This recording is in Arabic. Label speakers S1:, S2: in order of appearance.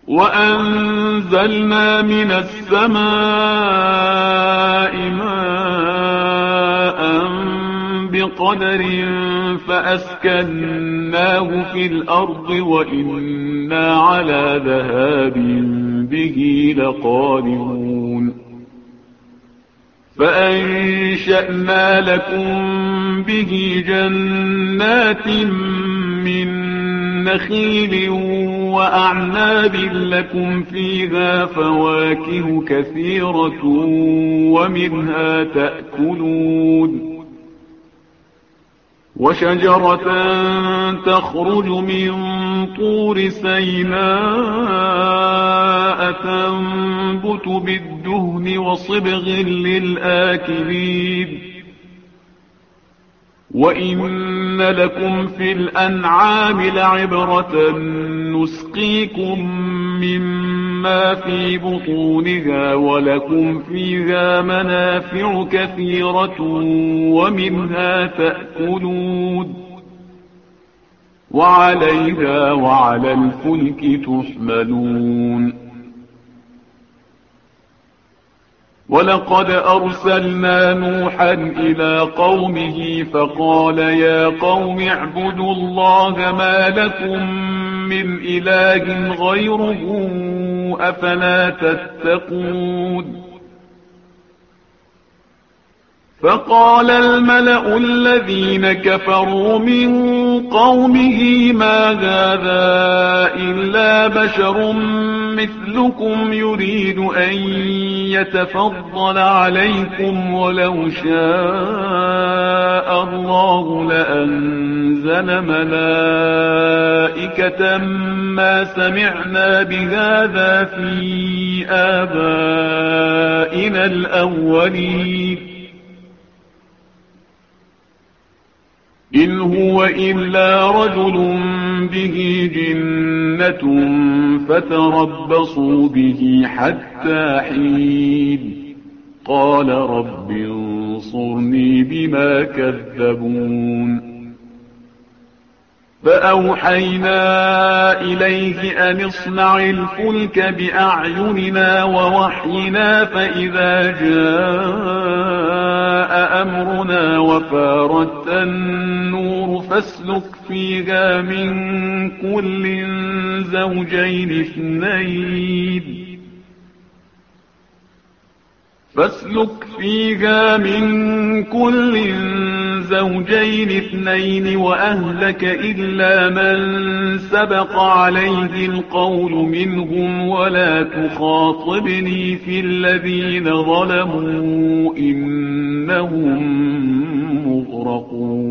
S1: وأنزلنا من السماء ماء بقدر فأسكناه في الأرض وإنا على ذهاب به لقادرون فأنشأنا لكم به جنات من نخيل وأعناب لكم فيها فواكه كثيرة ومنها تأكلون وشجرة تخرج من طور سيناء تنبت بالدهن وصبغ للآكلين وإن لكم في الأنعام لعبرة نسقيكم مما في بطونها ولكم فيها منافع كثيرة ومنها تأكلون وعليها وعلى الفلك تحملون ولقد أرسلنا نوحا إلى قومه فقال يا قوم اعبدوا الله ما لكم من إله غيره أفلا تتقون فقال الملأ الذين كفروا من قومه ما هذا إلا بشر مثلكم يريد أن يتفضل عليكم ولو شاء الله لأنزل ملائكة ما سمعنا بهذا في آبائنا الأولين إن هو إلا رجل به جنة فتربصوا به حتى حين قال رب انصرني بما كذبون فأوحينا إليه أن اصنع الفلك بأعيننا ووحينا فإذا جاء أمرنا وفارت النور فاسلك فيها من كل زوجين اثنين وأهلك إلا من سبق عليه القول منهم ولا تخاطبني في الذين ظلموا إنهم مغرقون